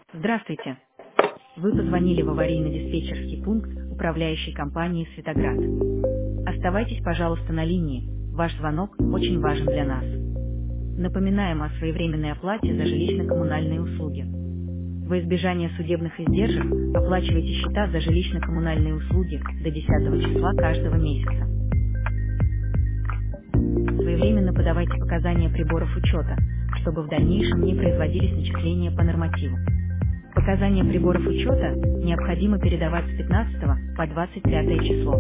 Здравствуйте. Вы позвонили в аварийно-диспетчерский пункт управляющей компании «Светоград». Оставайтесь, пожалуйста, на линии. Ваш звонок очень важен для нас. Напоминаем о своевременной оплате за жилищно-коммунальные услуги. Во избежание судебных издержек оплачивайте счета за жилищно-коммунальные услуги до 10 числа каждого месяца. Своевременно подавайте показания приборов учета, чтобы в дальнейшем не производились начисления по нормативу. Показания приборов учета необходимо передавать с 15 по 25 число.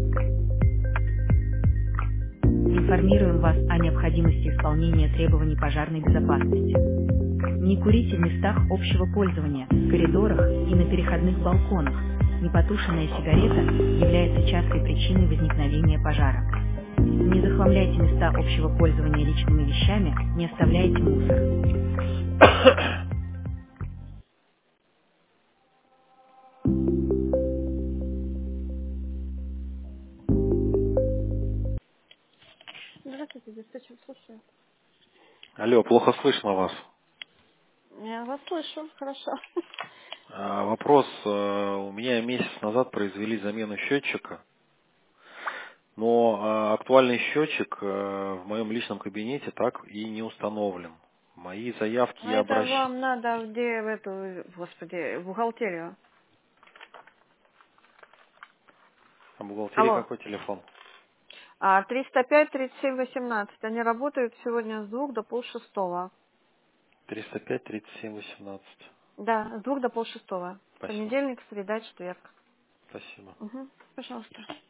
Информируем вас о необходимости исполнения требований пожарной безопасности. Не курите в местах общего пользования, в коридорах и на переходных балконах. Непотушенная сигарета является частой причиной возникновения пожара. Не захламляйте места общего пользования личными вещами, не оставляйте мусор. Здравствуйте, диспетчер, слушаю. Алло, плохо слышно вас. Я вас слышу, хорошо. Вопрос. У меня месяц назад произвели замену счетчика, но актуальный счетчик в моем личном кабинете так и не установлен. Мои заявки А я это обращался. вам надо где в эту, господи, в бухгалтерию. А бухгалтерии Алло. какой телефон? 305-37-18. Они работают сегодня с 2 до полшестого. 305 37 18. Да, с 2 до полшестого. Спасибо. Понедельник, среда, четверг. Спасибо. Угу. Пожалуйста.